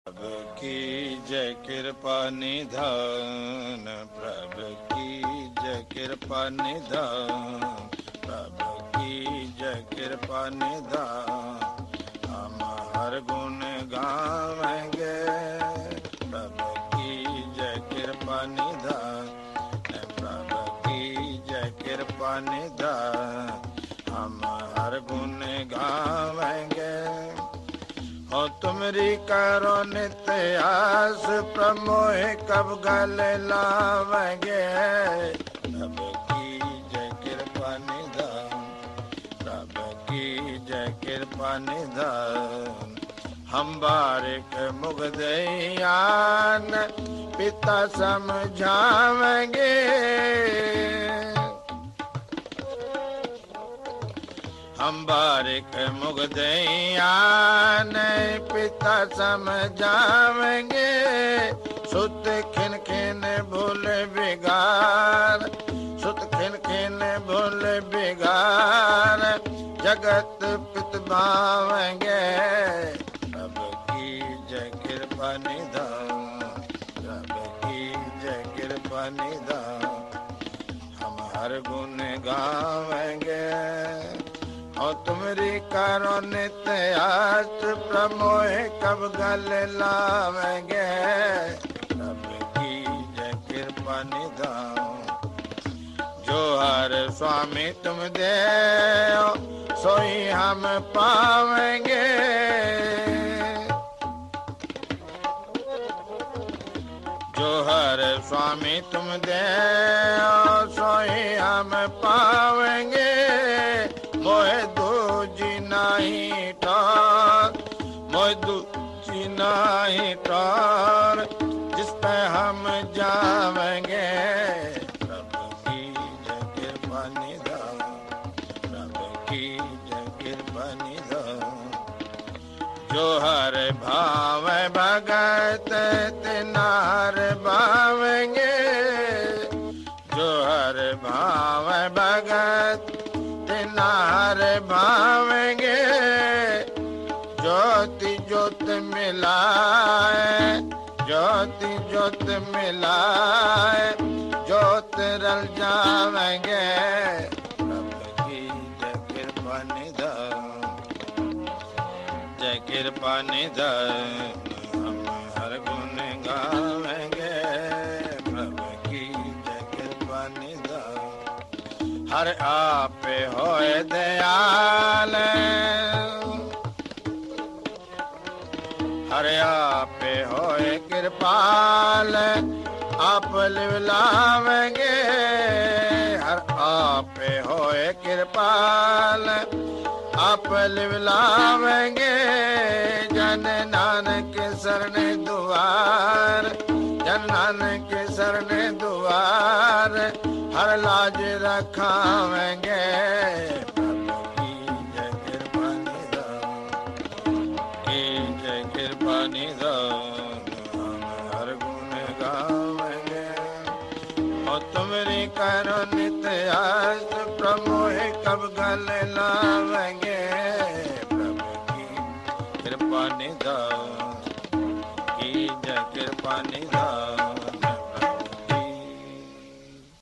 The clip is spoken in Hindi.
प्रभु की जय कृपा निधान, प्रभु की जय कृपा निधान, प्रभु की जय कृपा निधान। हम हर गुण गावेंगे प्रभु की जय कृपा निधान, प्रभु की जय कृपा निधान। हम हर गुण गावेंगे। हो तुमरी करो नित्य आस, प्रमोह कब गले लावेंगे। प्रभु की जय कृपा निधान, प्रभु की जय कृपा निधान। हम बारिक मुगदयान पिता समझावेंगे। हम बारिक मुगदयान पिता समझावेंगे। सुत खिन खिन भूल बिगार, सुत खिन खिन भूल बिगार, जगत पित भावेंगे। प्रभु की जय कृपा निधान, प्रभु की जय कृपा निधान। हम हर गुण गावेंगे। और तुमरी करो नित्य आस, प्रमोह कब गले लावेंगे। प्रभु की जय कृपा निधान। जो हर स्वामी तुम दे सोई हम पावेंगे। जो हर स्वामी तुम दे सोई हम पावेंगे। मोह दूजी नहीं टार, मोह दूजी नहीं टार, जिस पे हम जावेंगे। प्रभु की जय कृपा निधान, प्रभु की जय कृपा निधान। जो हर भाव भगत तिनार भावेंगे। जो हर भाव भगत तिनार भावेंगे। ज्योति ज्योत मिलाए, ज्योति ज्योत मिलाए, ज्योत रल जावेंगे। प्रभु की जय कृपा निधान, जय कृपा निधान। हम हर गुण गावेंगे। प्रभु की जय कृपा निधान। हर आप होए दयाल, हर आप होए कृपाल, आप लिवलावेंगे। हर आप होए कृपाल, आप लिवलावेंगे। जन नानक शरण दुआर, जन नानक शरण दुआर, हर लाज रखावेंगे। प्रभु की जय कृपा निधान, की जय कृपा निधान। हम हर गुण गावेंगे। और तुमरी करो नित्य आस, प्रमोह कब गले लावेंगे। प्रभु की कृपा निधान, की जय कृपा निधान।